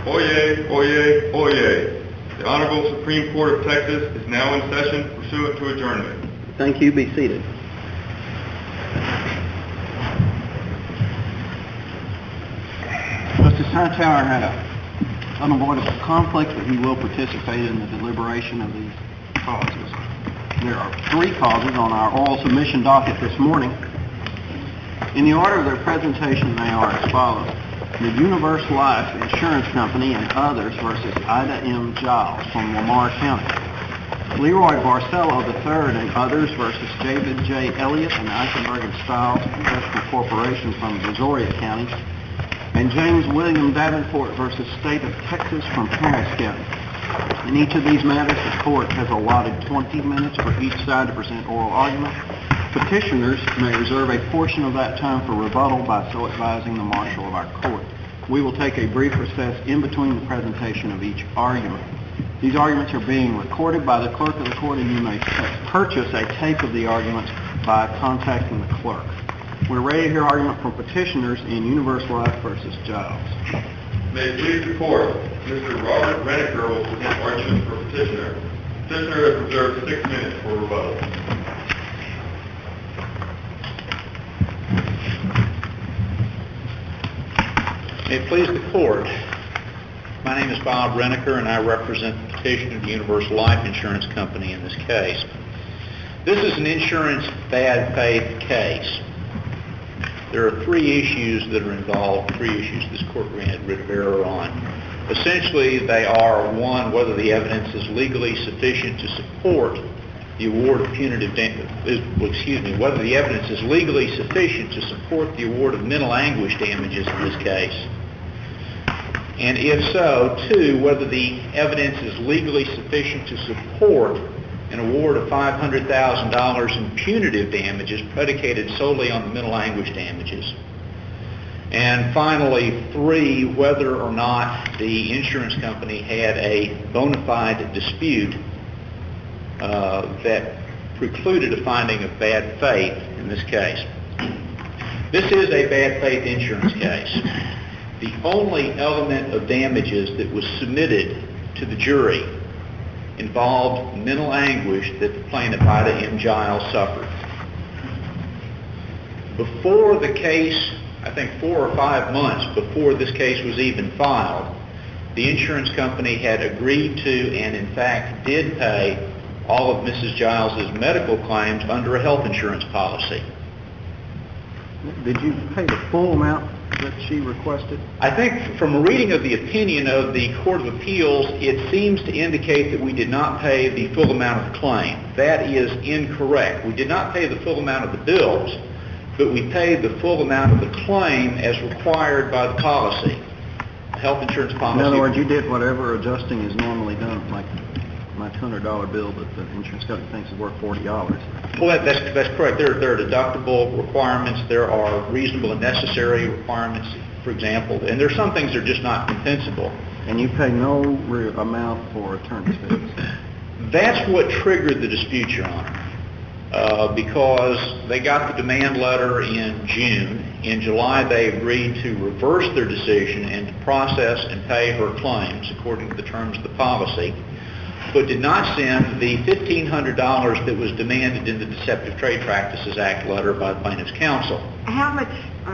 Oyez, oyez, oyez. The Honorable Supreme Court of Texas is now in session pursuant to adjournment. Thank you. Be seated. Justice Hightower had an unavoidable conflict, but he will participate in the deliberation of these causes. There are 3 causes on our oral submission docket this morning. In the order of their presentation, they are as follows. The Universe Life Insurance Company and others versus Ida M. Giles from Lamar County. Leroy Barcelo III and others versus David J. Elliott and Eichenberg and Stiles Professional Corporation from Brazoria County. And James William Davenport versus State of Texas from Harris County. In each of these matters, the court has allotted 20 minutes for each side to present oral argument. Petitioners may reserve a portion of that time for rebuttal by so advising the marshal of our court. We will take a brief recess in between the presentation of each argument. These arguments are being recorded by the clerk of the court, and you may purchase a tape of the arguments by contacting the clerk. We're ready to hear argument from petitioners in Universe Life versus Giles. May it please the court, Mr. Robert Renneker will present arguments for petitioner. Petitioner has reserved 6 minutes for rebuttal. May it please the court, my name is Bob Renneker and I represent the petitioner of the Universe Life Insurance Company in this case. This is an insurance bad faith case. There are 3 issues that are involved, 3 issues this court granted writ of error on. Essentially, they are, 1, whether the evidence is legally sufficient to support the award of whether the evidence is legally sufficient to support the award of mental anguish damages in this case. And if so, 2, whether the evidence is legally sufficient to support an award of $500,000 in punitive damages predicated solely on the mental anguish damages. And finally, 3, whether or not the insurance company had a bona fide dispute that precluded a finding of bad faith in this case. This is a bad faith insurance case. The only element of damages that was submitted to the jury involved mental anguish that the plaintiff, Ida M. Giles, suffered. Before the case, I think 4 or 5 months before this case was even filed, the insurance company had agreed to and in fact did pay all of Mrs. Giles' medical claims under a health insurance policy. Did you pay the full amount that she requested? I think from a reading of the opinion of the Court of Appeals, it seems to indicate that we did not pay the full amount of the claim. That is incorrect. We did not pay the full amount of the bills, but we paid the full amount of the claim as required by the policy, the health insurance policy. In other words, you did whatever adjusting is normally done, like my $200 bill that the insurance company thinks is worth $40. Well, that's correct. There are deductible requirements. There are reasonable and necessary requirements, for example. And there are some things that are just not compensable. And you pay no amount for attorney's fees? That's what triggered the dispute, Your Honor, because they got the demand letter in June. In July, they agreed to reverse their decision and to process and pay her claims according to the terms of the policy, but did not send the $1,500 that was demanded in the Deceptive Trade Practices Act letter by the plaintiff's counsel. How much,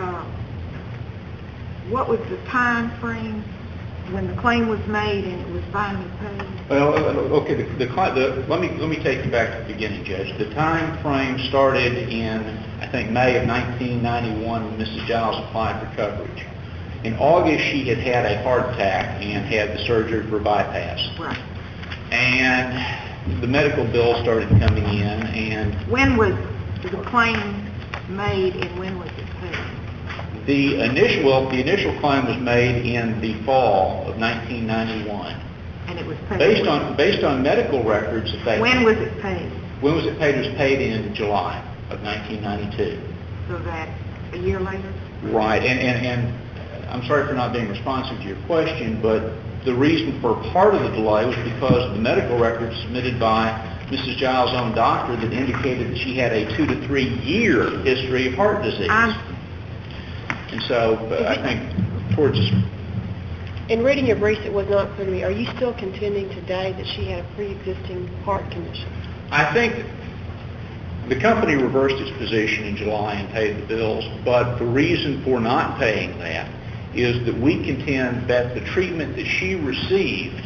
what was the time frame when the claim was made and it was finally paid? Well, okay, let me take you back to the beginning, Judge. The time frame started in, I think, May of 1991 when Mrs. Giles applied for coverage. In August, she had had a heart attack and had the surgery for bypass. Right. And the medical bill started coming in, and when was the claim made and when was it paid? The initial claim was made in the fall of 1991. And it was paid? Based on medical records. When was it paid? When was it paid? It was paid in July of 1992. So that a year later? Right. And I'm sorry for not being responsive to your question, but the reason for part of the delay was because of the medical records submitted by Mrs. Giles' own doctor that indicated that she had a 2 to 3 year history of heart disease. And so I think towards In reading your briefs, it was not clear to me. Are you still contending today that she had a pre-existing heart condition? I think the company reversed its position in July and paid the bills, but the reason for not paying that is that we contend that the treatment that she received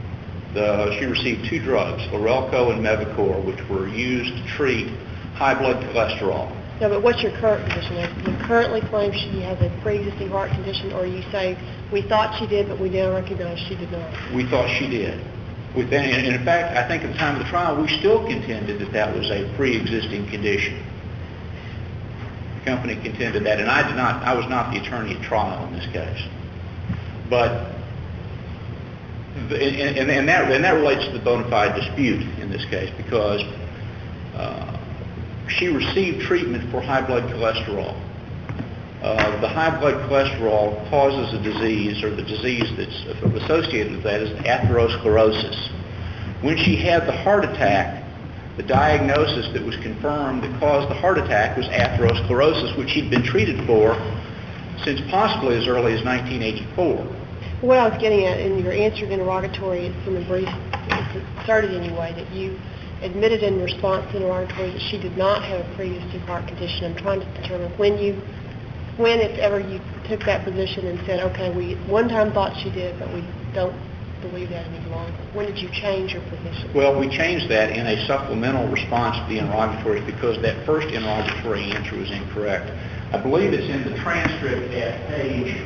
2 drugs, Lorelco and Mevacor, which were used to treat high blood cholesterol. No, but what's your current position? You currently claim she has a pre-existing heart condition, or you say, we thought she did, but we now recognize she did not? We thought she did. And in fact, I think at the time of the trial, we still contended that that was a pre-existing condition. The company contended that, and I was not the attorney at trial in this case. But, and that relates to the bona fide dispute in this case, because she received treatment for high blood cholesterol. The high blood cholesterol causes a disease, or the disease that's associated with that is atherosclerosis. When she had the heart attack, the diagnosis that was confirmed that caused the heart attack was atherosclerosis, which she'd been treated for since possibly as early as 1984. What I was getting at in your answer to the interrogatory from the brief, it's asserted anyway, that you admitted in response to the interrogatory that she did not have a pre-existing heart condition. I'm trying to determine when, if ever, you took that position and said, okay, we one time thought she did, but we don't believe that any longer. When did you change your position? Well, we changed that in a supplemental response to the interrogatory because that first interrogatory answer was incorrect. I believe it's in the transcript at page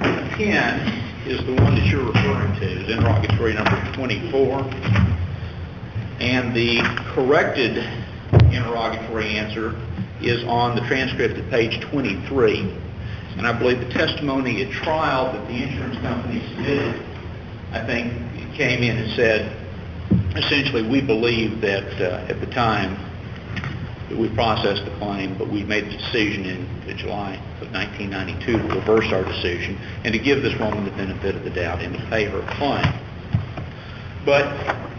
10 is the one that you're referring to, is interrogatory number 24. And the corrected interrogatory answer is on the transcript at page 23. And I believe the testimony at trial that the insurance company submitted, I think, came in and said, essentially, we believe that at the time that we processed the claim, but we made the decision in July of 1992 to reverse our decision and to give this woman the benefit of the doubt and to pay her claim. But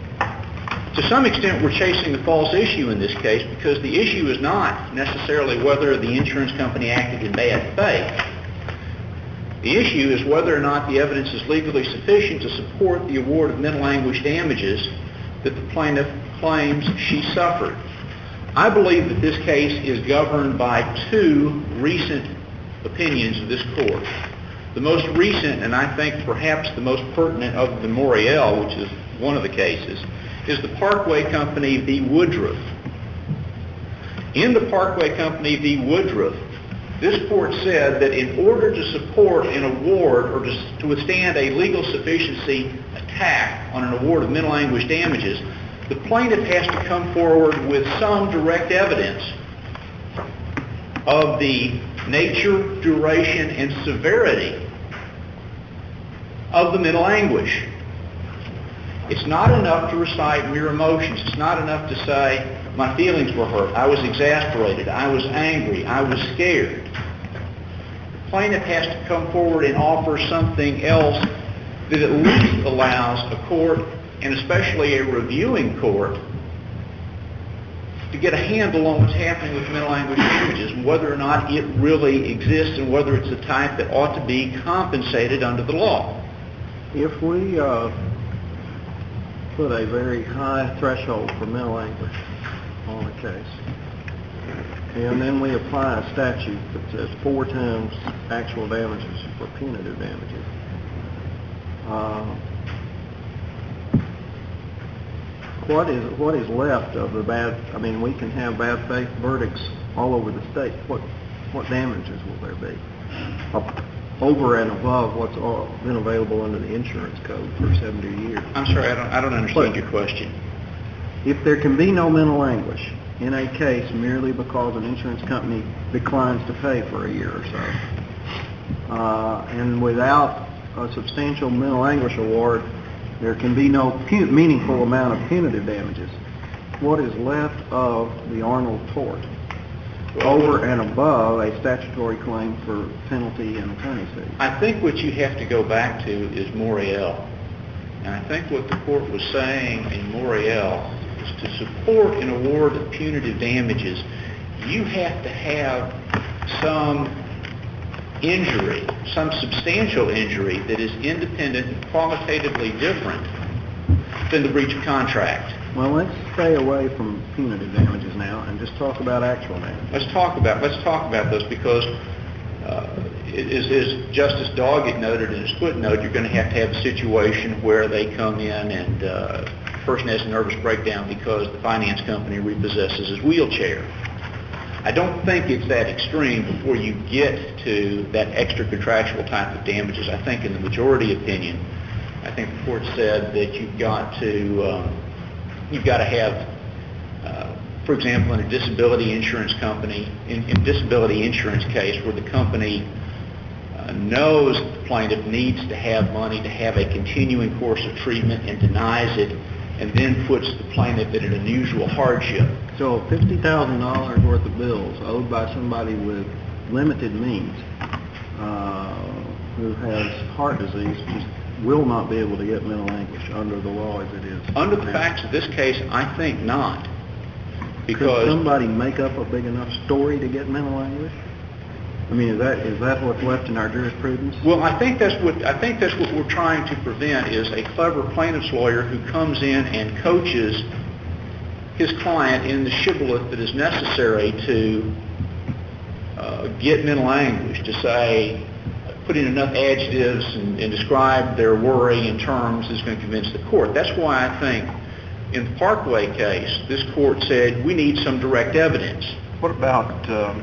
to some extent, we're chasing a false issue in this case because the issue is not necessarily whether the insurance company acted in bad faith. The issue is whether or not the evidence is legally sufficient to support the award of mental anguish damages that the plaintiff claims she suffered. I believe that this case is governed by 2 recent opinions of this court. The most recent, and I think perhaps the most pertinent of the Moriel, which is one of the cases, is the Parkway Company v. Woodruff. In the Parkway Company v. Woodruff, this court said that in order to support an award or to withstand a legal sufficiency attack on an award of mental anguish damages, the plaintiff has to come forward with some direct evidence of the nature, duration, and severity of the mental anguish. It's not enough to recite mere emotions. It's not enough to say, my feelings were hurt, I was exasperated, I was angry, I was scared. The plaintiff has to come forward and offer something else that at least allows a court, and especially a reviewing court, to get a handle on what's happening with mental anguish damages and whether or not it really exists and whether it's a type that ought to be compensated under the law. If we put a very high threshold for mental anguish on a case, and then we apply a statute that says 4 times actual damages for punitive damages, what is left of the bad? I mean, we can have bad faith verdicts all over the state. What damages will there be over and above what's been available under the insurance code for 70 years? I'm sorry, I don't understand your question. If there can be no mental anguish in a case merely because an insurance company declines to pay for a year or so, and without a substantial mental anguish award, there can be no meaningful amount of punitive damages, what is left of the Arnold tort over and above a statutory claim for penalty and attorney's fees? I think what you have to go back to is Moriel. And I think what the court was saying in Moriel is to support an award of punitive damages, you have to have some injury, some substantial injury that is independent and qualitatively different than the breach of contract. Well, let's stay away from punitive damages now and just talk about actual damage. Let's talk about those because, as Justice Doggett noted in his footnote, you're going to have a situation where they come in and the person has a nervous breakdown because the finance company repossesses his wheelchair. I don't think it's that extreme before you get to that extra contractual type of damages. I think in the majority opinion, I think the court said that you've got to have, for example, in a disability insurance company, in disability insurance case where the company knows the plaintiff needs to have money to have a continuing course of treatment and denies it, and then puts the plaintiff at an unusual hardship. So $50,000 worth of bills owed by somebody with limited means who has heart disease just will not be able to get mental anguish under the law as it is. Under the facts of this case, I think not. Because could somebody make up a big enough story to get mental anguish? I mean, is that what's left in our jurisprudence? Well, I think that's what we're trying to prevent is a clever plaintiff's lawyer who comes in and coaches his client in the shibboleth that is necessary to get mental anguish, to say, put in enough adjectives and describe their worry in terms that's going to convince the court. That's why I think in the Parkway case, this court said we need some direct evidence. What about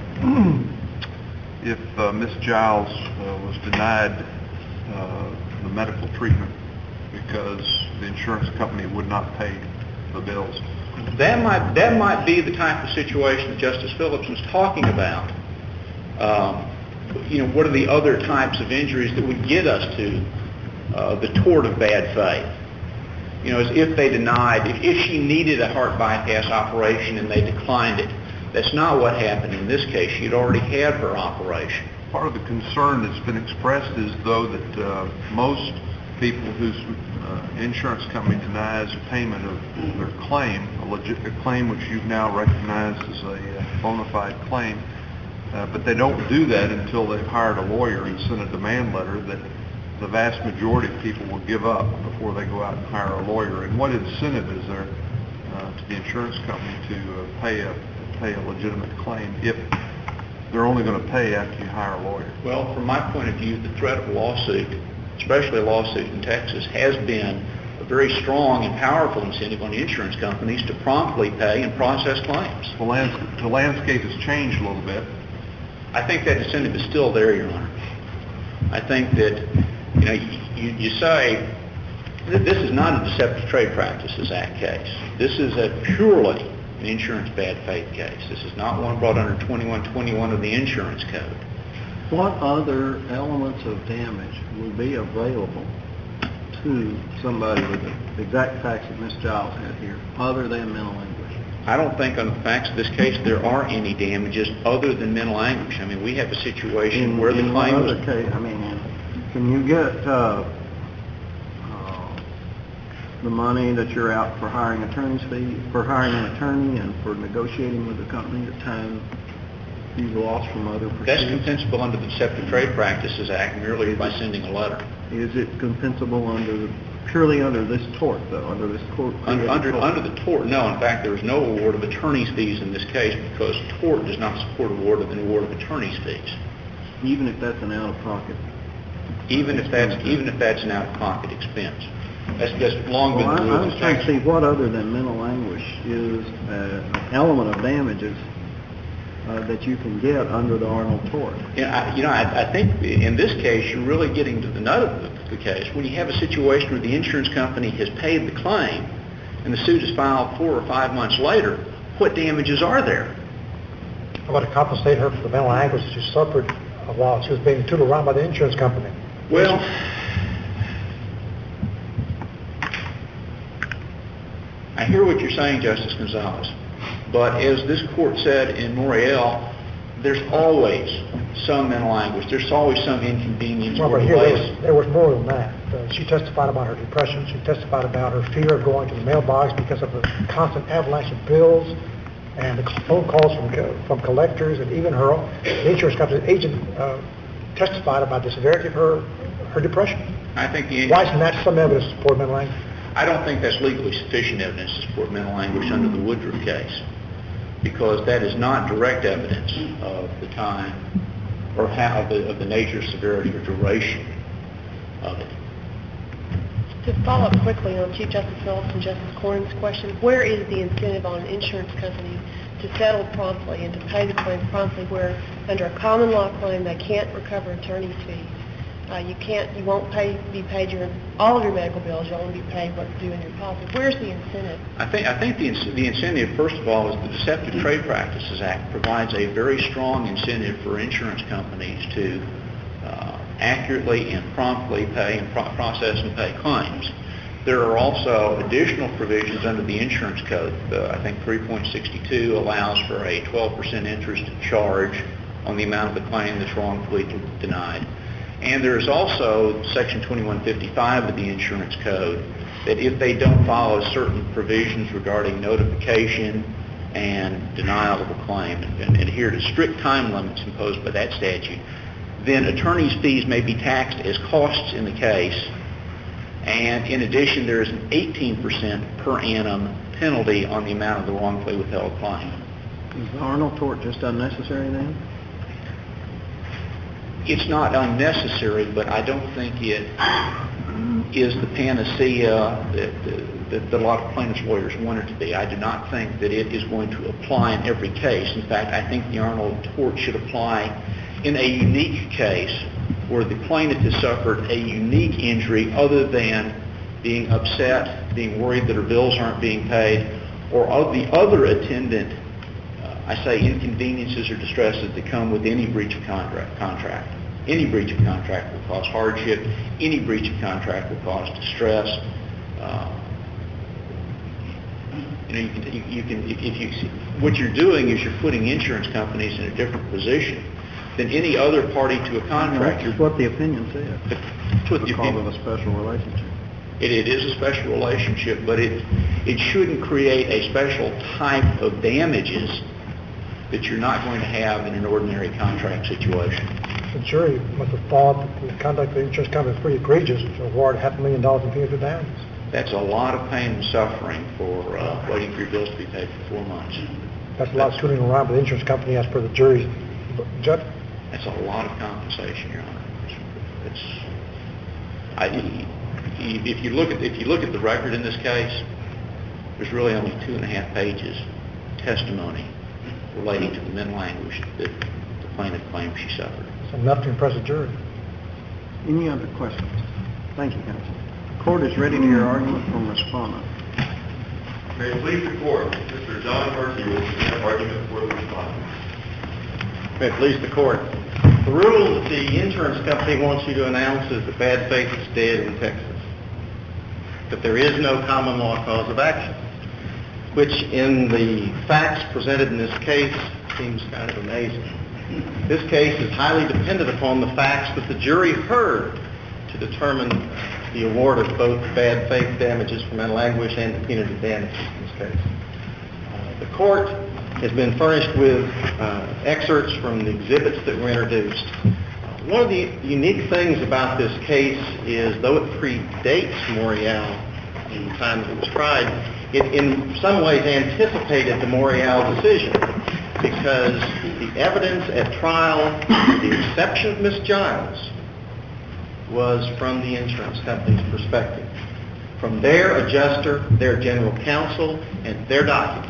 if Ms. Giles was denied the medical treatment because the insurance company would not pay the bills? That might be the type of situation that Justice Phillips was talking about. What are the other types of injuries that would get us to the tort of bad faith? As if they denied, if she needed a heart bypass operation and they declined it. That's not what happened in this case. She'd already had her operation. Part of the concern that's been expressed is, though, that most people whose insurance company denies payment of their claim, a claim which you've now recognized as a bona fide claim, but they don't do that until they've hired a lawyer and sent a demand letter, that the vast majority of people will give up before they go out and hire a lawyer. And what incentive is there to the insurance company to pay a legitimate claim if they're only going to pay after you hire a lawyer? Well, from my point of view, the threat of a lawsuit, especially a lawsuit in Texas, has been a very strong and powerful incentive on the insurance companies to promptly pay and process claims. The landscape has changed a little bit. I think that incentive is still there, Your Honor. I think that, you say that this is not a Deceptive Trade Practices Act case. This is a purely an insurance bad faith case. This is not one brought under 2121 of the Insurance Code. What other elements of damage will be available to somebody with the exact facts that Ms. Giles had here, other than mental anguish? I don't think on the facts of this case there are any damages other than mental anguish. I mean, we have a situation where the claim was... Can you get the money that you're out for hiring attorney's fee, for hiring an attorney and for negotiating with the company at time you've lost from other pursuits? That's compensable under the Deceptive Trade Practices Act merely by sending a letter. Is it compensable purely under this tort, though, under this court? Under the tort, no. In fact, there is no award of attorney's fees in this case because tort does not support an award of attorney's fees. Even if that's an out-of-pocket? Even if that's an out-of-pocket expense. That's long been the rule. I'm trying to see what other than mental anguish is an element of damages that you can get under the Arnold tort. I think in this case you're really getting to the nut of the case. When you have a situation where the insurance company has paid the claim and the suit is filed 4 or 5 months later, what damages are there? How about to compensate her for the mental anguish that she suffered while she was being tootled around by the insurance company? Well, I hear what you're saying, Justice Gonzalez, but as this court said in Morial, there's always some mental anguish. There's always some inconvenience. Well, but here there was more than that. She testified about her depression. She testified about her fear of going to the mailbox because of the constant avalanche of bills and the phone calls from collectors, and even her insurance company agent testified about the severity of her depression. I think Why isn't that some evidence to support mental anguish? I don't think that's legally sufficient evidence to support mental anguish under the Woodruff case, because that is not direct evidence of the time or how of the nature, severity, or duration of it. To follow up quickly on Chief Justice Phillips and Justice Cornyn's question, where is the incentive on an insurance company to settle promptly and to pay the claim promptly, where under a common law claim they can't recover attorney's fees? You won't be paid all of your medical bills. You'll only be paid what's due in your policy. Where's the incentive? I think the incentive, first of all, is the Deceptive Trade Practices Act provides a very strong incentive for insurance companies to accurately and promptly pay and process and pay claims. There are also additional provisions under the insurance code. I think 3.62 allows for a 12% interest charge on the amount of the claim that's wrongfully denied. And there's also Section 2155 of the insurance code that if they don't follow certain provisions regarding notification and denial of a claim and adhere to strict time limits imposed by that statute, then attorney's fees may be taxed as costs in the case. And in addition, there is an 18% per annum penalty on the amount of the wrongfully withheld claim. Is the Arnold tort just unnecessary then? It's not unnecessary, but I don't think it is the panacea that a lot of plaintiffs' lawyers want it to be. I do not think that it is going to apply in every case. In fact, I think the Arnold tort should apply in a unique case where the plaintiff has suffered a unique injury other than being upset, being worried that her bills aren't being paid, or of the other attendant, inconveniences or distresses that come with any breach of contract. Any breach of contract will cause hardship. Any breach of contract will cause distress. What you're doing is you're putting insurance companies in a different position than any other party to a contract. That's what the opinion said. It's what the opinion. Call it a special relationship. It is a special relationship, but it shouldn't create a special type of damages that you're not going to have in an ordinary contract situation. The jury must have thought that the conduct of the insurance company was pretty egregious to award $500,000 in punitive damages. That's a lot of pain and suffering for waiting for your bills to be paid for 4 months. That's a lot of screwing around with the insurance company as per the jury's judgment. That's a lot of compensation, Your Honor. If you look at the record in this case, there's really only 2.5 pages testimony relating to the mental anguish that the plaintiff claims she suffered. It's enough to impress a jury. Any other questions? Thank you, counsel. The court is ready to hear argument from respondent. May it please the court, Mr. John Murphy will present argument for the respondent. May it please the court. The rule that the insurance company wants you to announce is that bad faith is dead in Texas, that there is no common law cause of action, which in the facts presented in this case seems kind of amazing. This case is highly dependent upon the facts that the jury heard to determine the award of both bad faith damages for mental anguish and the punitive damages in this case. The court has been furnished with excerpts from the exhibits that were introduced. One of the unique things about this case is, though it predates Morial in the time that it was tried, it in some ways anticipated the Morial decision, because the evidence at trial, with the exception of Ms. Giles, was from the insurance company's perspective, from their adjuster, their general counsel, and their documents.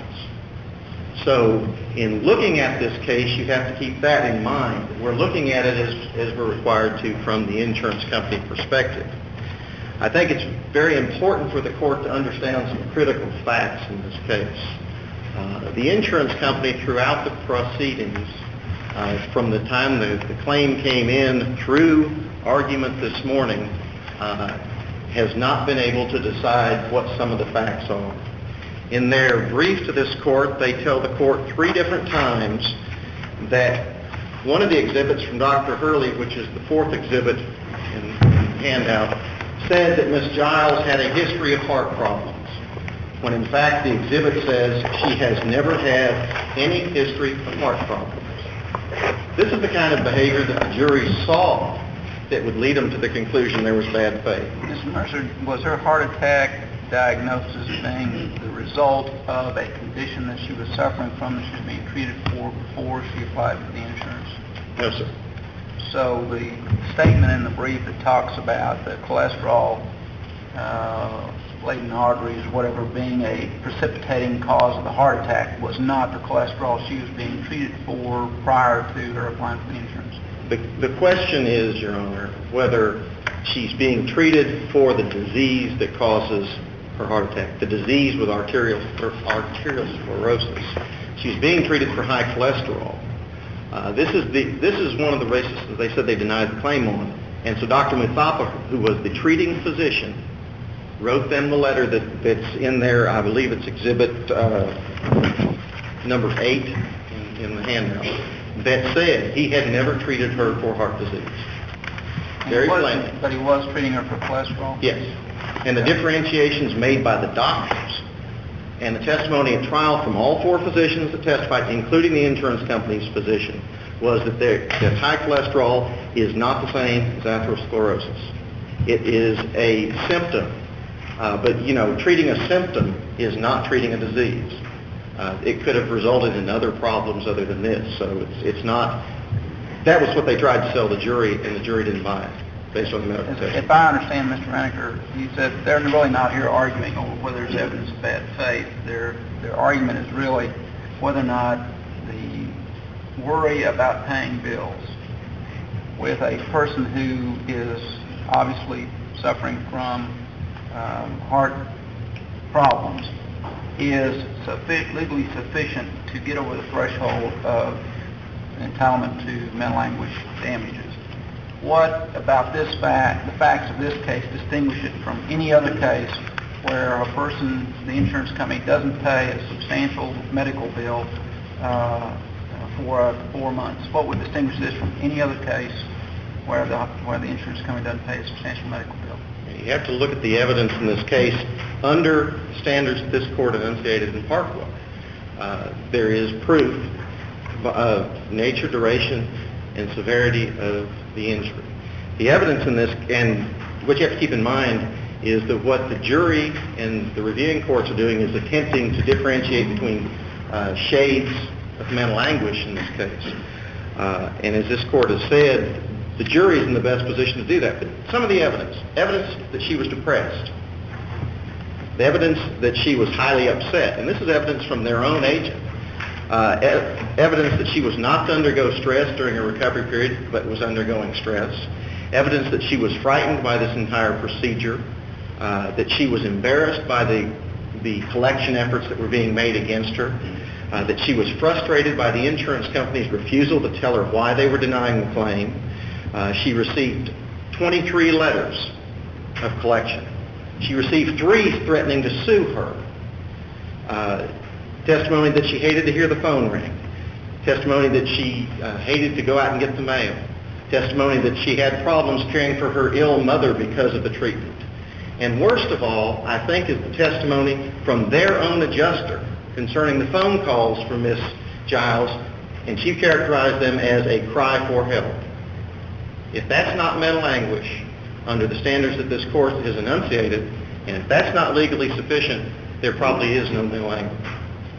So in looking at this case, you have to keep that in mind. We're looking at it as we're required to from the insurance company perspective. I think it's very important for the court to understand some critical facts in this case. The insurance company throughout the proceedings, from the time the claim came in through argument this morning, has not been able to decide what some of the facts are. In their brief to this court, they tell the court 3 different times that one of the exhibits from Dr. Hurley, which is the 4th exhibit in the handout, said that Ms. Giles had a history of heart problems, when in fact the exhibit says she has never had any history of heart problems. This is the kind of behavior that the jury saw that would lead them to the conclusion there was bad faith. Mr. Mercer, was her heart attack diagnosis being the result of a condition that she was suffering from that she was being treated for before she applied for the insurance? No, sir. So the statement in the brief that talks about the cholesterol, laden arteries, whatever, being a precipitating cause of the heart attack was not the cholesterol she was being treated for prior to her applying for the insurance? The question is, Your Honor, whether she's being treated for the disease that causes her heart attack, the disease with arterial sclerosis. She's being treated for high cholesterol. This is one of the races that they said they denied the claim on. And so Dr. Muthapa, who was the treating physician, wrote them the letter that's in there. I believe it's exhibit number 8 in the handout, that said he had never treated her for heart disease. Very plainly. But he was treating her for cholesterol? Yes. And the differentiations made by the doctors and the testimony at trial from all 4 physicians that testified, including the insurance company's physician, was that high cholesterol is not the same as atherosclerosis. It is a symptom. But, treating a symptom is not treating a disease. It could have resulted in other problems other than this. So it's not... That was what they tried to sell the jury, and the jury didn't buy it, based on the medical testimony. If I understand, Mr. Reneker, you said they're really not here arguing over whether there's evidence of bad faith. Their argument is really whether or not the worry about paying bills with a person who is obviously suffering from heart problems is legally sufficient to get over the threshold of entitlement to mental anguish damages. What about the facts of this case distinguish it from any other case where a person, the insurance company, doesn't pay a substantial medical bill for 4 months? What would distinguish this from any other case where the insurance company doesn't pay a substantial medical bill? You have to look at the evidence in this case under standards that this court enunciated in Parkwell. There is proof of nature, duration, and severity of the injury. The evidence in this, and what you have to keep in mind, is that what the jury and the reviewing courts are doing is attempting to differentiate between shades of mental anguish in this case. And as this court has said, the jury is in the best position to do that. But some of the evidence that she was depressed, the evidence that she was highly upset, and this is evidence from their own agent, evidence that she was not to undergo stress during a recovery period, but was undergoing stress, evidence that she was frightened by this entire procedure, that she was embarrassed by the collection efforts that were being made against her, that she was frustrated by the insurance company's refusal to tell her why they were denying the claim. She received 23 letters of collection. She received 3 threatening to sue her. Testimony that she hated to hear the phone ring. Testimony that she hated to go out and get the mail. Testimony that she had problems caring for her ill mother because of the treatment. And worst of all, I think, is the testimony from their own adjuster concerning the phone calls from Miss Giles, and she characterized them as a cry for help. If that's not mental anguish under the standards that this court has enunciated, and if that's not legally sufficient, there probably is no mental anguish,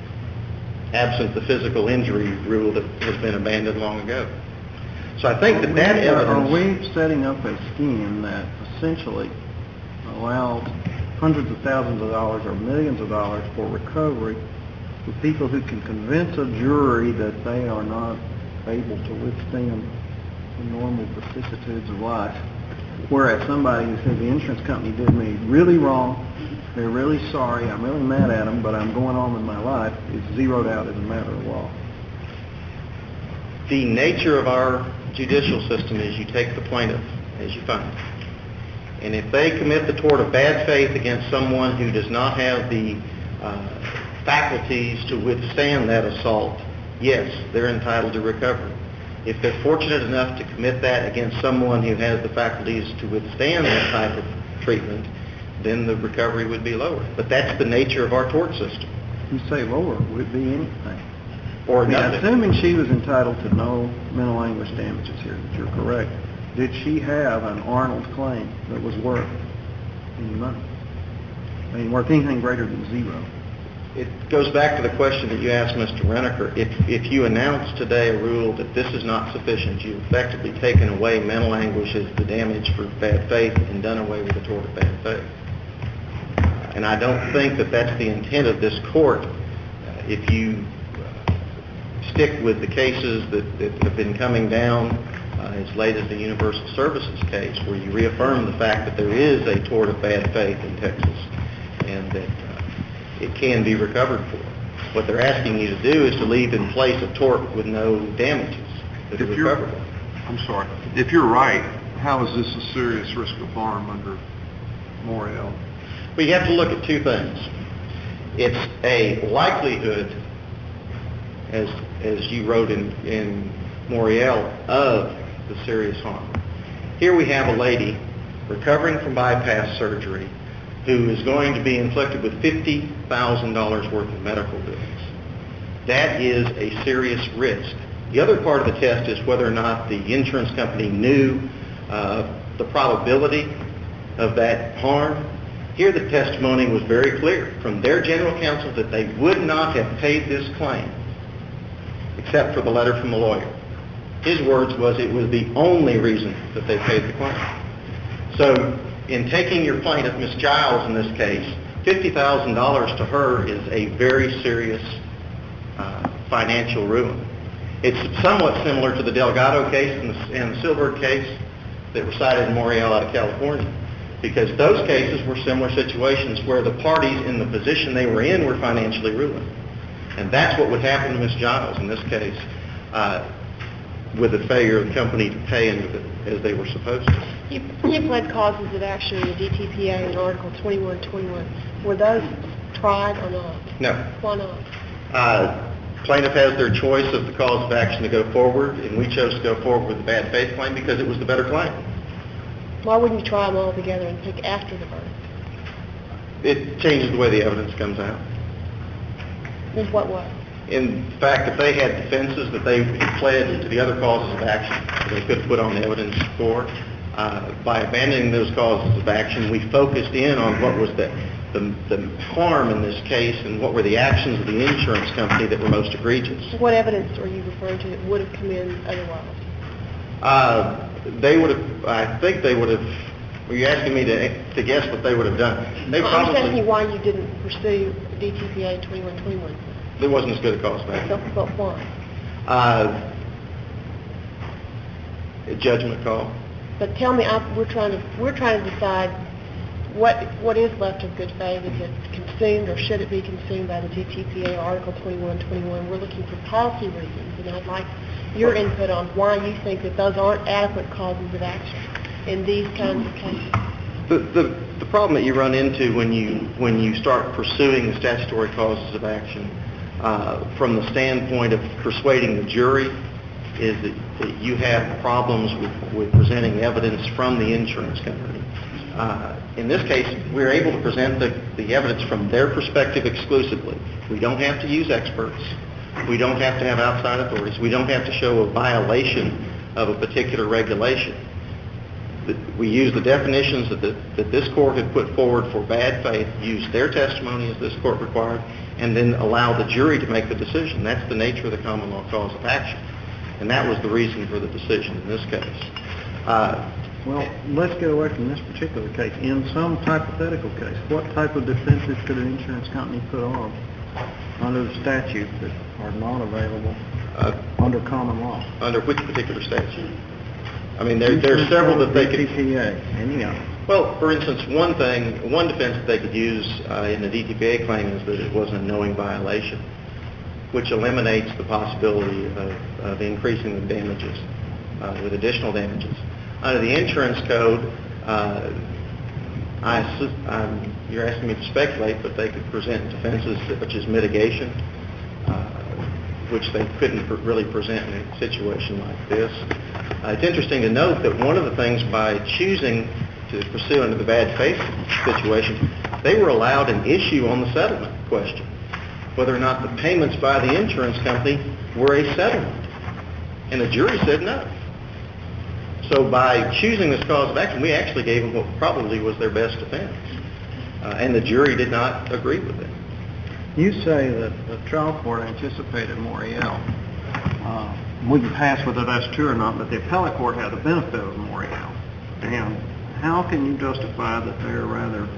absent the physical injury rule that has been abandoned long ago. So I think that evidence... Are we setting up a scheme that essentially allows hundreds of thousands of dollars or millions of dollars for recovery for people who can convince a jury that they are not able to withstand the normal vicissitudes of life, whereas somebody who says the insurance company did me really wrong, they're really sorry, I'm really mad at them, but I'm going on with my life, is zeroed out as a matter of law? The nature of our judicial system is you take the plaintiff as you find. And if they commit the tort of bad faith against someone who does not have the faculties to withstand that assault, yes, they're entitled to recovery. If they're fortunate enough to commit that against someone who has the faculties to withstand that type of treatment, then the recovery would be lower. But that's the nature of our tort system. You say lower, would it be anything? or I mean, nothing. assuming she was entitled to no mental anguish damages here, that you're correct, did she have an Arnold claim that was worth any money? I mean, worth anything greater than zero? It goes back to the question that you asked Mr. Reneker. If you announce today a rule that this is not sufficient, you've effectively taken away mental anguish as the damage for bad faith and done away with the tort of bad faith. And I don't think that that's the intent of this court. If you stick with the cases that have been coming down as late as the Universal Services case, where you reaffirm the fact that there is a tort of bad faith in Texas and that it can be recovered for. What they're asking you to do is to leave in place a tort with no damages that are recoverable. I'm sorry. If you're right, how is this a serious risk of harm under Morial? Well, you have to look at two things. It's a likelihood, as you wrote in Morial, of the serious harm. Here we have a lady recovering from bypass surgery who is going to be inflicted with $50,000 worth of medical bills. That is a serious risk. The other part of the test is whether or not the insurance company knew the probability of that harm. Here the testimony was very clear from their general counsel that they would not have paid this claim except for the letter from the lawyer. His words was it was the only reason that they paid the claim. So in taking your plaintiff, Ms. Giles, in this case, $50,000 to her is a very serious financial ruin. It's somewhat similar to the Delgado case and the Silberg case that were cited in Morial out of California, because those cases were similar situations where the parties in the position they were in were financially ruined. And that's what would happen to Ms. Giles in this case with the failure of the company to pay as they were supposed to. You pled causes of action in the DTPA in Article 2121. Were those tried or not? No. Why not? Plaintiff has their choice of the cause of action to go forward, and we chose to go forward with the bad faith claim because it was the better claim. Why wouldn't you try them all together and pick after the verdict? It changes the way the evidence comes out. In what way? In fact, if they had defenses that they had pled to the other causes of action that they could put on the evidence for, by abandoning those causes of action, we focused in on what was the harm in this case and what were the actions of the insurance company that were most egregious. What evidence are you referring to that would have come in otherwise? They would have, I think they would have, were you asking me to guess what they would have done? I'm just asking you why you didn't pursue DTPA 2121. There wasn't as good a cause of action. But why? A judgment call. But tell me, we're trying to decide what is left of good faith. Is it consumed or should it be consumed by the DTPA Article 2121? We're looking for policy reasons, and I'd like your input on why you think that those aren't adequate causes of action in these kinds of cases. The problem that you run into when you start pursuing the statutory causes of action from the standpoint of persuading the jury is that you have problems with presenting evidence from the insurance company. In this case, we're able to present the evidence from their perspective exclusively. We don't have to use experts. We don't have to have outside authorities. We don't have to show a violation of a particular regulation. We use the definitions that this court had put forward for bad faith, use their testimony as this court required, and then allow the jury to make the decision. That's the nature of the common law cause of action. And that was the reason for the decision in this case. Well, let's get away from this particular case. In some hypothetical case, what type of defenses could an insurance company put on under the statute that are not available under common law? Under which particular statute? I mean, there are several that they could... DTPA, any of them. Well, for instance, one defense that they could use in the DTPA claim is that it wasn't a knowing violation, which eliminates the possibility of increasing the damages with additional damages. Under the insurance code, you're asking me to speculate, but they could present defenses such as mitigation, which they couldn't really present in a situation like this. It's interesting to note that one of the things by choosing to pursue under the bad faith situation, they were allowed an issue on the settlement question. whether or not the payments by the insurance company were a settlement. And the jury said no. So by choosing this cause of action, we actually gave them what probably was their best defense. And the jury did not agree with it. You say that the trial court anticipated Morial. We can pass whether that's true or not, but the appellate court had the benefit of Morial. And how can you justify that their rather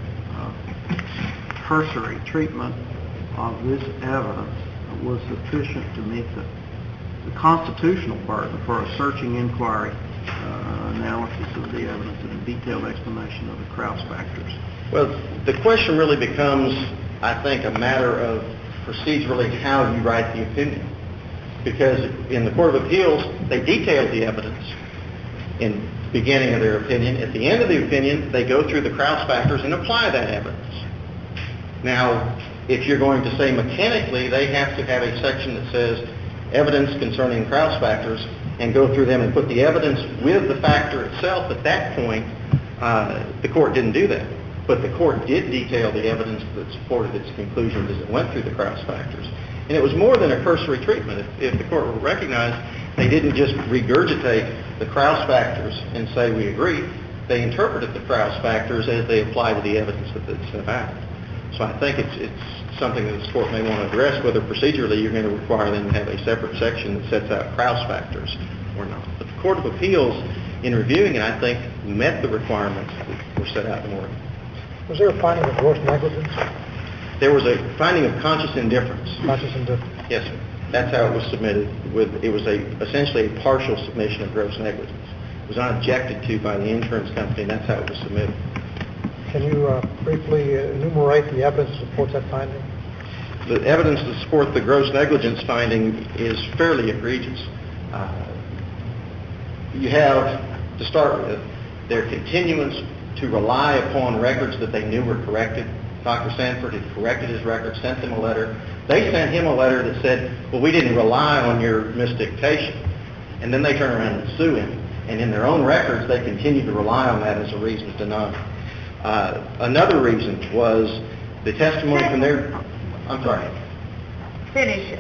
cursory treatment of this evidence was sufficient to meet the constitutional burden for a searching inquiry, analysis of the evidence, and a detailed explanation of the Krauss factors? Well, the question really becomes, I think, a matter of procedurally how you write the opinion. Because in the Court of Appeals, they detailed the evidence in the beginning of their opinion. At the end of the opinion, they go through the Krauss factors and apply that evidence. Now, if you're going to say mechanically, they have to have a section that says evidence concerning Krauss factors and go through them and put the evidence with the factor itself. At that point, the court didn't do that. But the court did detail the evidence that supported its conclusions as it went through the Krauss factors. And it was more than a cursory treatment. If the court will recognize, they didn't just regurgitate the Krauss factors and say we agree. They interpreted the Krauss factors as they apply to the evidence that they set out. So I think it's something that this court may want to address, whether procedurally you're going to require them to have a separate section that sets out Krauss factors or not. But the Court of Appeals, in reviewing it, I think met the requirements that were set out in Morgan. Was there a finding of gross negligence? There was a finding of conscious indifference. Conscious indifference. Yes, sir. That's how it was submitted. It was essentially a partial submission of gross negligence. It was not objected to by the insurance company, and that's how it was submitted. Can you briefly enumerate the evidence that supports that finding? The evidence to support the gross negligence finding is fairly egregious. You have, to start with, their continuance to rely upon records that they knew were corrected. Dr. Sanford had corrected his records, sent them a letter. They sent him a letter that said, well, we didn't rely on your misdictation. And then they turn around and sue him. And in their own records, they continue to rely on that as a reason to deny. Another reason was the testimony from their... I'm sorry. Finish,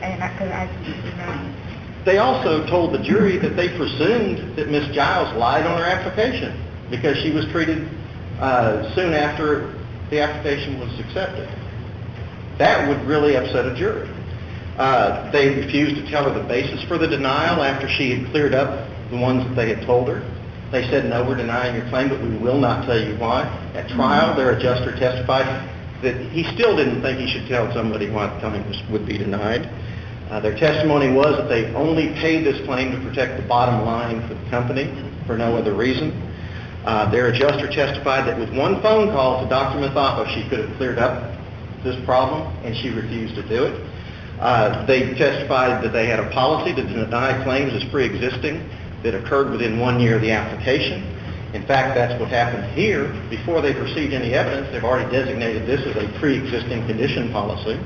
They also told the jury that they presumed that Ms. Giles lied on her application because she was treated soon after the application was accepted. That would really upset a jury. They refused to tell her the basis for the denial after she had cleared up the ones that they had told her. They said, no, we're denying your claim, but we will not tell you why. At trial, their adjuster testified that he still didn't think he should tell somebody why the claim would be denied. Their testimony was that they only paid this claim to protect the bottom line for the company for no other reason. Their adjuster testified that with one phone call to Dr. Mathafa, she could have cleared up this problem, and she refused to do it. They testified that they had a policy to deny claims as pre-existing that occurred within 1 year of the application. In fact, that's what happened here. Before they received any evidence, they've already designated this as a pre-existing condition policy.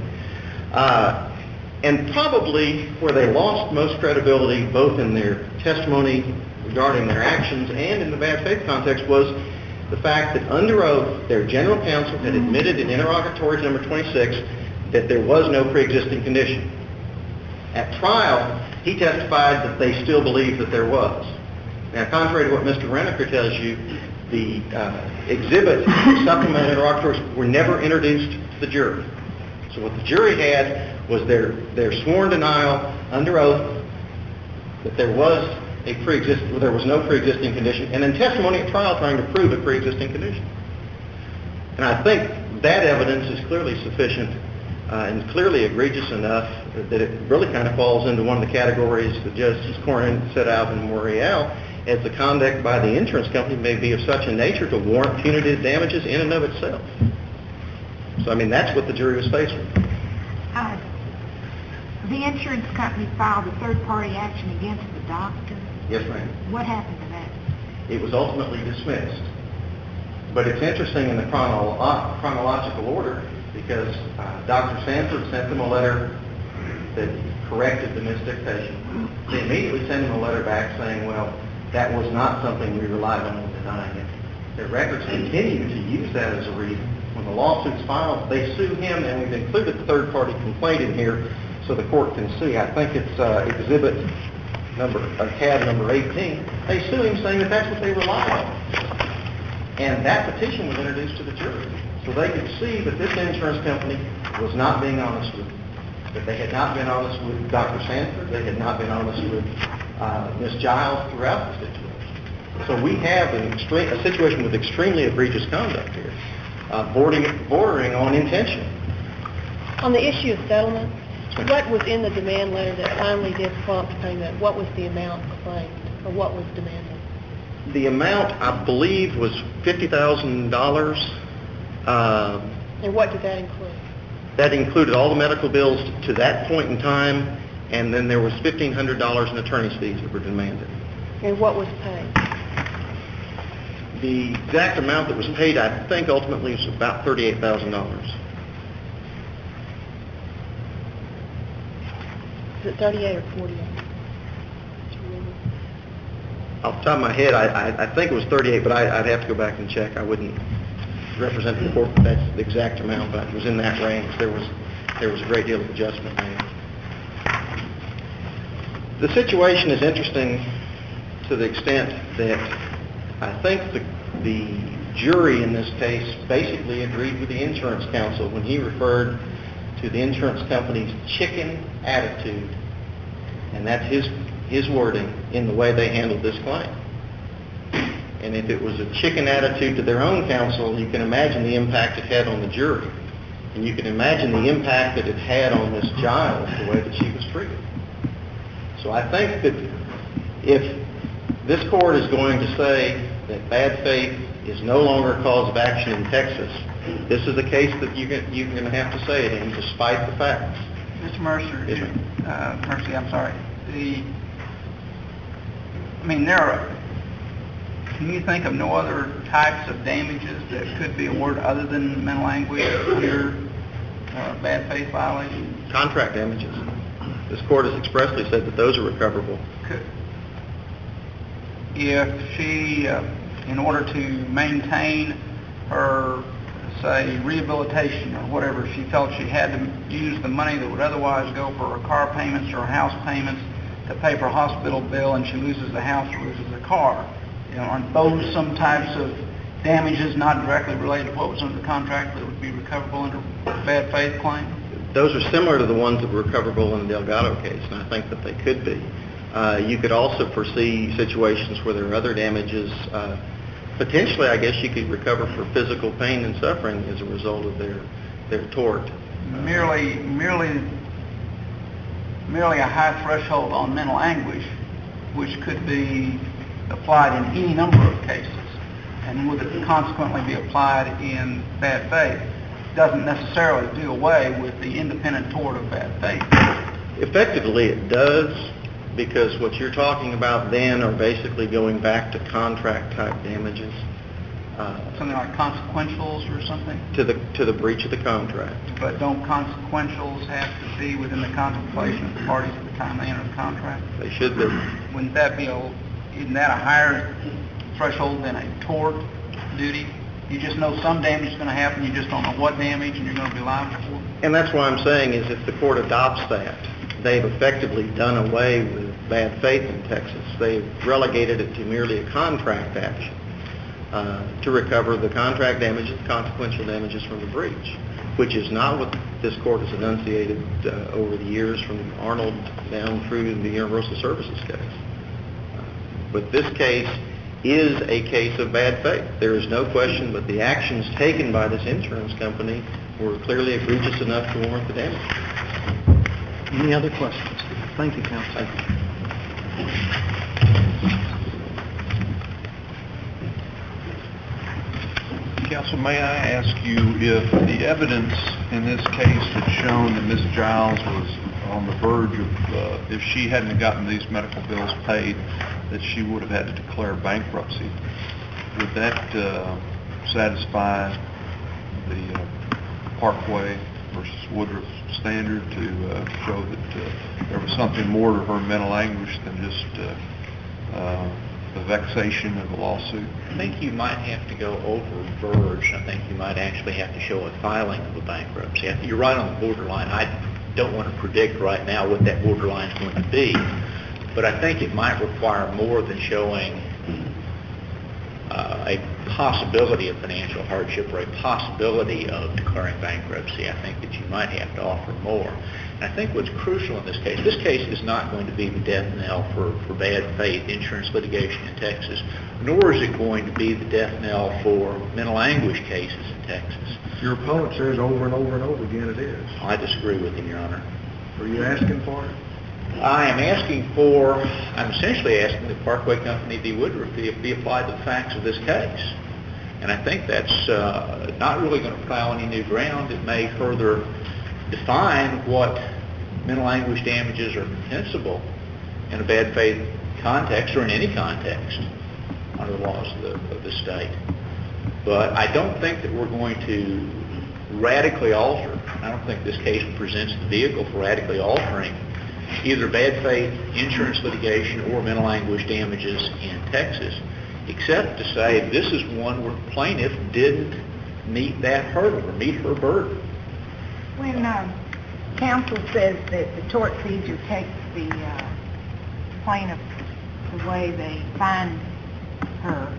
And probably where they lost most credibility, both in their testimony regarding their actions and in the bad faith context, was the fact that under oath, their general counsel had admitted in interrogatory number 26 that there was no pre-existing condition. At trial, he testified that they still believed that there was. Now, contrary to what Mr. Reneker tells you, the exhibit supplemental interrogatories were never introduced to the jury. So what the jury had was their sworn denial under oath that there was no pre-existing condition, and then testimony at trial trying to prove a pre-existing condition. And I think that evidence is clearly sufficient and clearly egregious enough that it really kind of falls into one of the categories that Justice Cornyn set out in Morial, as the conduct by the insurance company may be of such a nature to warrant punitive damages in and of itself. So, I mean, that's what the jury was faced with. The insurance company filed a third-party action against the doctor. Yes, ma'am. What happened to that? It was ultimately dismissed. But it's interesting in the chronological order because Dr. Sanford sent them a letter that corrected the misdictation. They immediately sent him a letter back saying, well, that was not something we relied on in denying it. Their records continue to use that as a reason. When the lawsuit's filed, they sue him, and we've included the third-party complaint in here so the court can see. I think it's exhibit tab number 18. They sue him saying that that's what they rely on. And that petition was introduced to the jury. So they could see that this insurance company was not being honest with them. That they had not been honest with Dr. Sanford. They had not been honest with Ms. Giles throughout the situation. So we have a situation with extremely egregious conduct here, bordering on intention. On the issue of settlement, what was in the demand letter that finally did prompt payment? What was the amount claimed, or what was demanded? The amount, I believe, was $50,000. And what did that include? That included all the medical bills to that point in time, and then there was $1,500 in attorney's fees that were demanded. And what was paid? The exact amount that was paid, I think, ultimately was about $38,000. Is it 38 or 48? Off the top of my head, I think it was 38, but I'd have to go back and check. I wouldn't represent the court that that's the exact amount, but it was in that range. There was a great deal of adjustment made. The situation is interesting to the extent that I think the jury in this case basically agreed with the insurance counsel when he referred to the insurance company's chicken attitude, and that's his wording in the way they handled this claim. And if it was a chicken attitude to their own counsel, you can imagine the impact it had on the jury. And you can imagine the impact that it had on Ms. Giles, the way that she was treated. So I think that if this court is going to say that bad faith is no longer a cause of action in Texas, this is a case that you're going to have to say it in, despite the facts. Mr. Mercer, Yes, Mercy, I'm sorry. Can you think of no other types of damages that could be awarded other than mental anguish under bad faith violation? Contract damages. This court has expressly said that those are recoverable. If she, in order to maintain her, say, rehabilitation or whatever, she felt she had to use the money that would otherwise go for her car payments or her house payments to pay for a hospital bill, and she loses the house or loses the car. Aren't those some types of damages not directly related to what was under the contract that would be recoverable under bad faith claim? Those are similar to the ones that were recoverable in the Delgado case, and I think that they could be. You could also foresee situations where there are other damages. Potentially, I guess you could recover for physical pain and suffering as a result of their tort. Merely a high threshold on mental anguish, which could be applied in any number of cases, and would consequently be applied in bad faith, doesn't necessarily do away with the independent tort of bad faith. Effectively, it does, because what you're talking about then are basically going back to contract-type damages. Something like consequentials or something? To the breach of the contract. But don't consequentials have to be within the contemplation of the parties at the time they enter the contract? They should be. Wouldn't that be isn't that a higher threshold than a tort duty? You just know some damage is going to happen, you just don't know what damage, and you're going to be liable for it? And that's what I'm saying is if the court adopts that, they've effectively done away with bad faith in Texas. They've relegated it to merely a contract action to recover the contract damages, consequential damages from the breach, which is not what this court has enunciated over the years from Arnold down through the Universal Services case. But this case is a case of bad faith. There is no question, but the actions taken by this insurance company were clearly egregious enough to warrant the damage. Any other questions? Thank you, counsel. Counsel, may I ask you if the evidence in this case had shown that Ms. Giles was on the verge of, if she hadn't gotten these medical bills paid, that she would have had to declare bankruptcy, would that satisfy the Parkway versus Woodruff standard to show that there was something more to her mental anguish than just the vexation of the lawsuit? I think you might have to go over verge. I think you might actually have to show a filing of a bankruptcy. You're right on the borderline. I don't want to predict right now what that borderline is going to be, but I think it might require more than showing a possibility of financial hardship or a possibility of declaring bankruptcy. I think that you might have to offer more. And I think what's crucial in this case is not going to be the death knell for bad faith insurance litigation in Texas, nor is it going to be the death knell for mental anguish cases in Texas. Your opponent says over and over and over again it is. I disagree with him, Your Honor. Are you asking for it? I'm essentially asking that Parkway Company v. Woodruff be applied to the facts of this case. And I think that's not really going to plow any new ground. It may further define what mental anguish damages are compensable in a bad faith context or in any context under the laws of the state. But I don't think that we're going to radically alter. I don't think this case presents the vehicle for radically altering either bad faith insurance litigation or mental anguish damages in Texas, except to say this is one where the plaintiff didn't meet that hurdle or meet her burden. When counsel says that the tortfeasor takes the plaintiff the way they find her,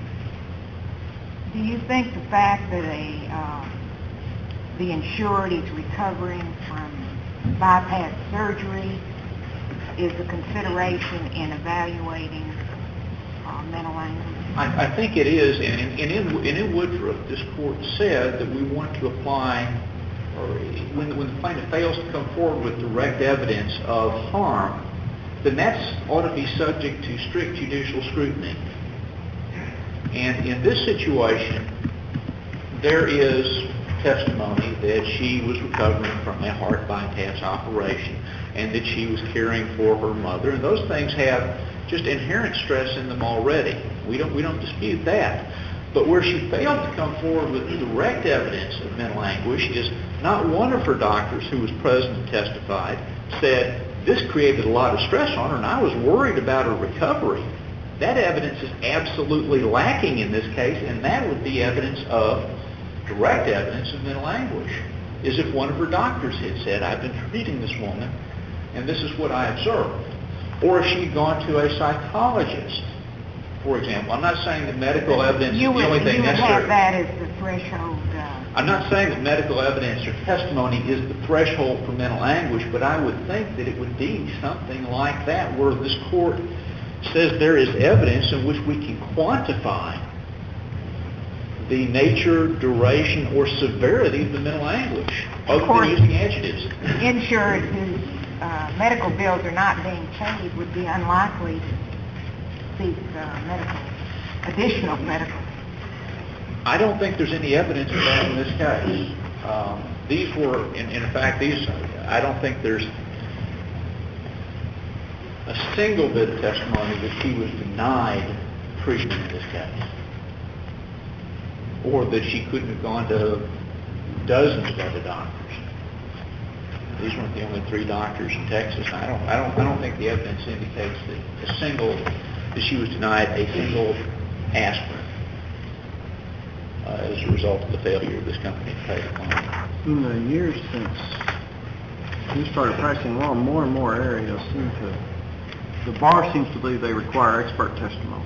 do you think the fact that the insured is recovering from bypass surgery is a consideration in evaluating mental anguish? I think it is, and in Woodruff, this court said that we want to apply, or when the plaintiff fails to come forward with direct evidence of harm, then that ought to be subject to strict judicial scrutiny. And in this situation, there is testimony that she was recovering from a heart bypass operation and that she was caring for her mother, and those things have just inherent stress in them already. We don't dispute that. But where she failed to come forward with direct evidence of mental anguish is not one of her doctors who was present and testified said this created a lot of stress on her and I was worried about her recovery. That evidence is absolutely lacking in this case, and that would be evidence of direct evidence of mental anguish, is if one of her doctors had said, I've been treating this woman and this is what I observed. Or if she'd gone to a psychologist, for example. I'm not saying that medical evidence is the only thing necessary. You would have that as the threshold. I'm not saying that medical evidence or testimony is the threshold for mental anguish, but I would think that it would be something like that, where this court says there is evidence in which we can quantify the nature, duration, or severity of the mental anguish, other than using adjectives. Insurers whose medical bills are not being paid would be unlikely to seek additional medical. I don't think there's any evidence of that in this case. These were, in fact, I don't think there's a single bit of testimony that she was denied treatment in this case, or that she couldn't have gone to dozens of other doctors. These weren't the only 3 doctors in Texas. I don't think the evidence indicates that she was denied a single aspirin as a result of the failure of this company to pay the claim. In the years since you started practicing law, more and more areas the bar seems to believe they require expert testimony.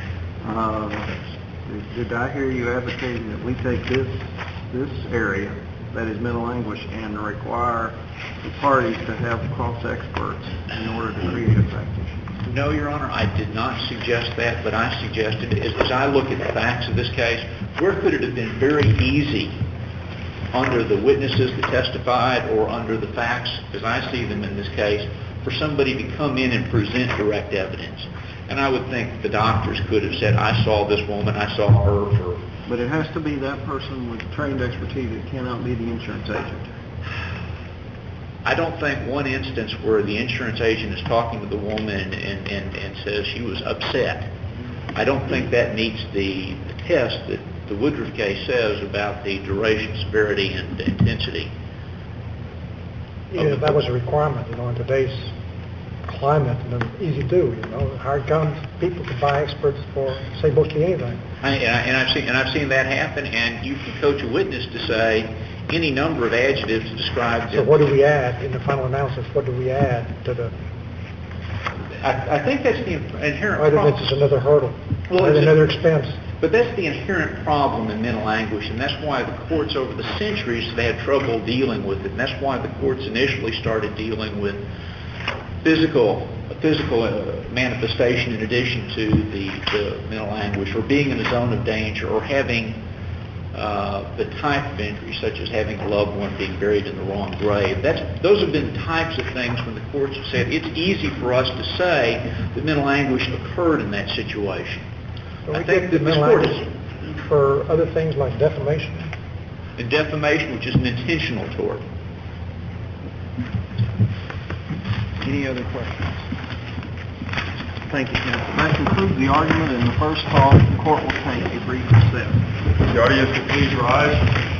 Did I hear you advocating that we take this area, that is mental anguish, and require the parties to have cross-experts in order to create a fact issue? No, Your Honor, I did not suggest that, but I suggested, as I look at the facts of this case, where could it have been very easy under the witnesses that testified or under the facts, as I see them in this case, for somebody to come in and present direct evidence. And I would think the doctors could have said, I saw this woman, I saw her for... But it has to be that person with trained expertise. It cannot be the insurance agent. I don't think one instance where the insurance agent is talking to the woman and says she was upset, I don't think that meets the test that the Woodruff case says about the duration, severity, and intensity. Yeah, that was a requirement, in today's climate, and they're easy to do, you know, hard comes, people can buy experts for, say, mostly anything. I've seen that happen, and you can coach a witness to say any number of adjectives to describe So them. what do we add in the final analysis? What do we add to the, I think that's the inherent other than problem. just another hurdle, Well, or it's another expense? But that's the inherent problem in mental anguish, and that's why the courts over the centuries have had trouble dealing with it, and that's why the courts initially started dealing with physical manifestation in addition to the mental anguish, or being in a zone of danger, or having the type of injury, such as having a loved one being buried in the wrong grave. Those have been types of things when the courts have said it's easy for us to say that mental anguish occurred in that situation. So I we think get that the this mental court anguish for other things like defamation. and defamation, which is an intentional tort. Any other questions? Thank you, counsel. That concludes the argument in the first call. The court will take a brief recess. The audience will please rise.